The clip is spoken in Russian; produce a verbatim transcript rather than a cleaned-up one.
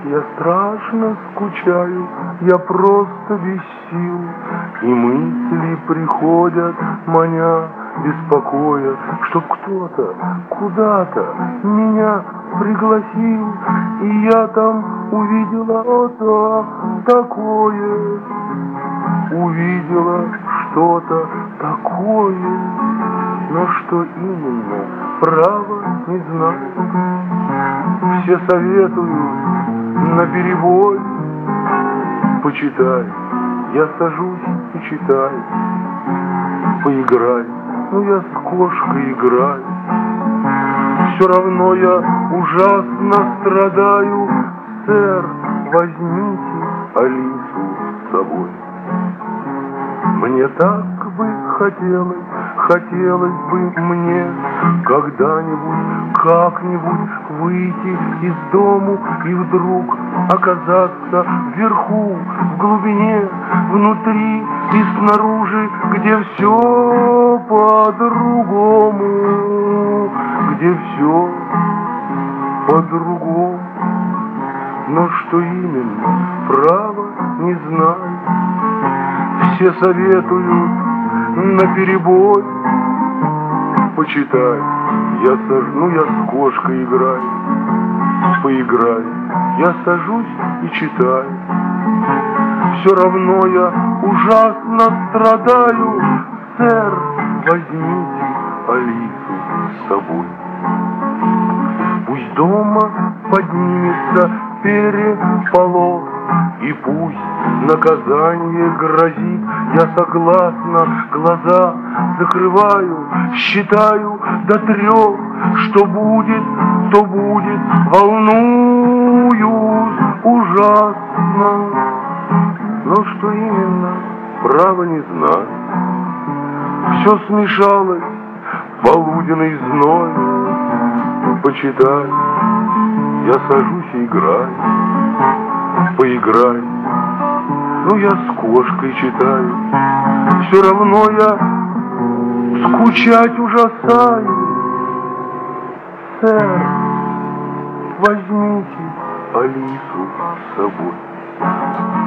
Я страшно скучаю, я просто без сил, и мысли приходят, маня, беспокоя, чтоб кто-то куда-то меня пригласил, и я там увидела что-то такое, увидела что-то такое, но что именно, право не знаю. Все советуют наперебой: почитай, я сажусь и читаю. Поиграй, ну я с кошкой играю. Все равно я ужасно страдаю. Сэр, возьмите Алису с собой. Мне так бы хотелось, хотелось бы мне когда-нибудь, как-нибудь выйти из дому и вдруг оказаться вверху, в глубине, внутри и снаружи, где все по-другому, где все по-другому. Но что именно, право не знаю. Все советуют наперебой: почитай, я сажу, ну я с кошкой играю. Поиграй, я сажусь и читаю. Все равно я ужасно страдаю. Сэр, возьмите Алису с собой. Пусть дома поднимется переполох, и пусть наказание грозит, я согласна, глаза закрываю, считаю до трех, что будет, то будет, волнуюсь ужасно, но что именно, право не знаю. Все смешалось, полуденный зной. Почитай, я сажусь и играю. Поиграй, ну я с кошкой читаю. Все равно я скучать ужасаю. Сэр, возьмите Алису с собой.